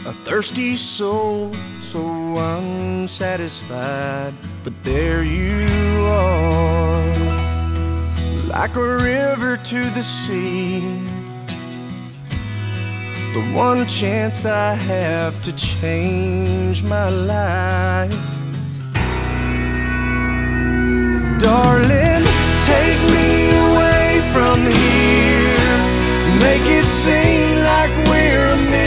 A thirsty soul, so unsatisfied, but there you are, like a river to the sea. The one chance I have to change my life.